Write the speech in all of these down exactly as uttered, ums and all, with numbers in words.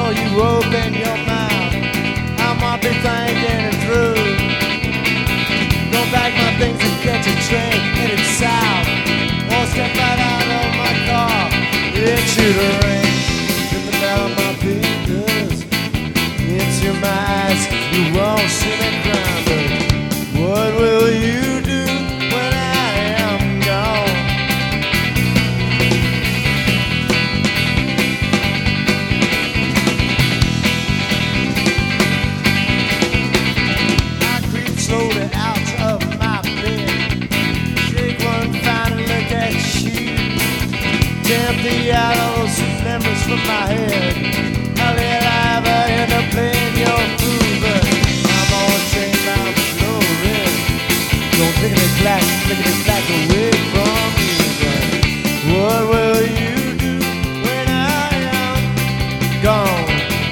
before you open your mouth. I might be thinking it through. Go pack my things and catch a train headed south, or step right out of my car into the rain. In the middle of my fingers, into my eyes, you won't see me cry. But what will you do when I am gone? I creep slowly out of my bed, shake one final look at you, empty out all those memories from my head. I'll ever end up playing your fool, but I'm on a train bound for glory. Don't think it back, thinking it back away from you. But what will you do when I am gone?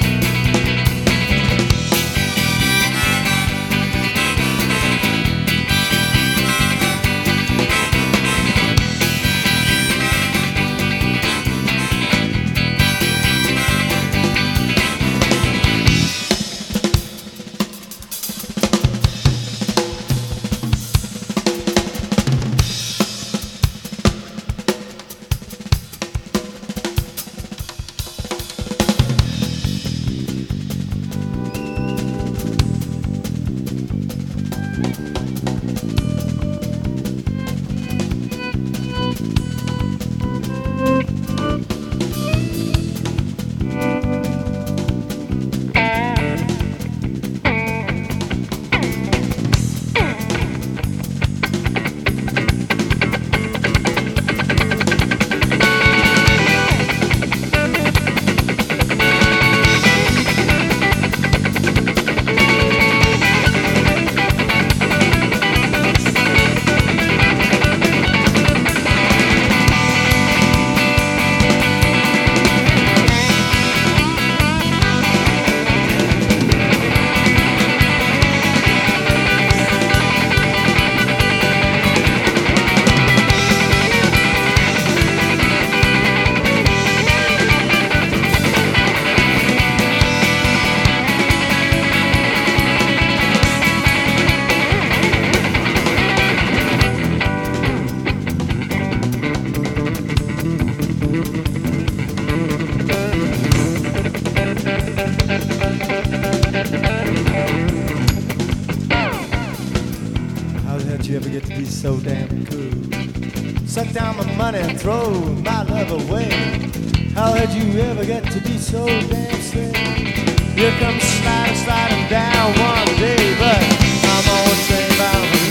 Did you ever get to be so damn cool? Suck down my money and throw my love away. How did you ever get to be so damn sick? Here comes sliding, sliding down one day, but I'm on a train bound